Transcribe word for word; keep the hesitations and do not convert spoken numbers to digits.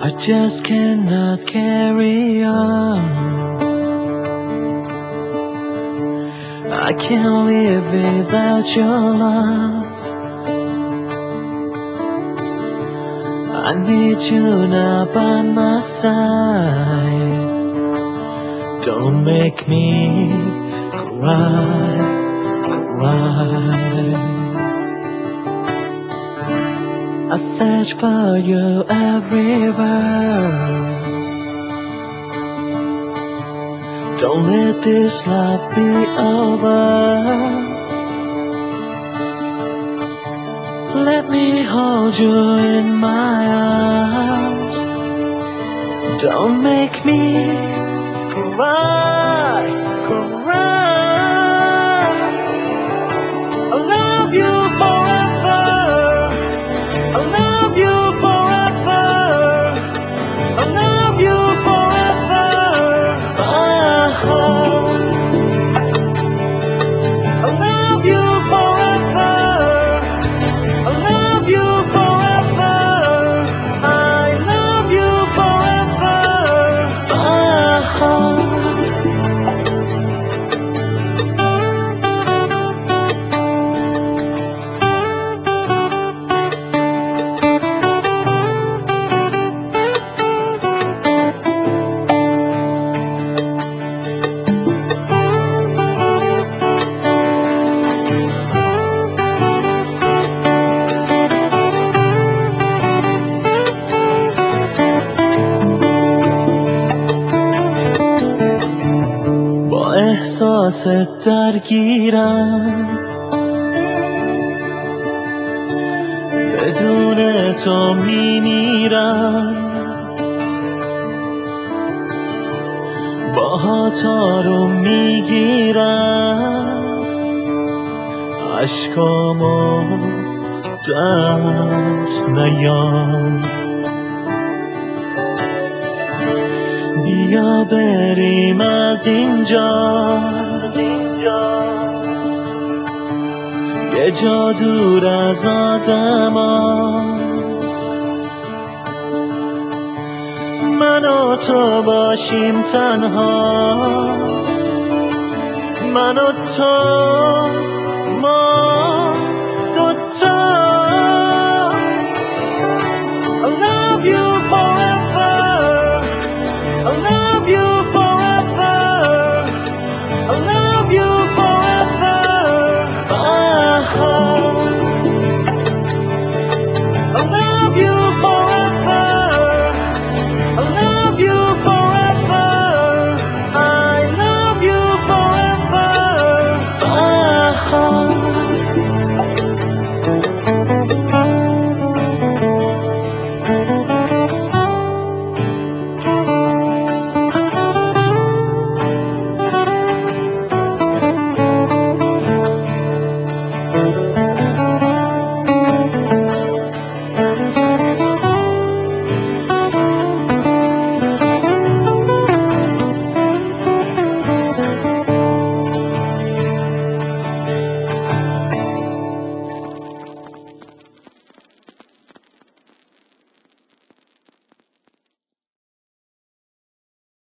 I just cannot carry on. I can't live without your love. I need you now by my side. Don't make me cry, cry. I search for you everywhere. Don't let this love be over. Let me hold you in my arms. Don't make me cry, cry. I love you forever. I love you forever. I love you forever. Oh, I love you forever. I love you forever. I love you forever. Oh. با احساس درگیرم، بدون تو میمیرم. باهات آروم میگیرم، عشقامو در نیام. بیا بریم از اینجا، یه جا دور از آدما. من و تو باشیم تنها، من و تو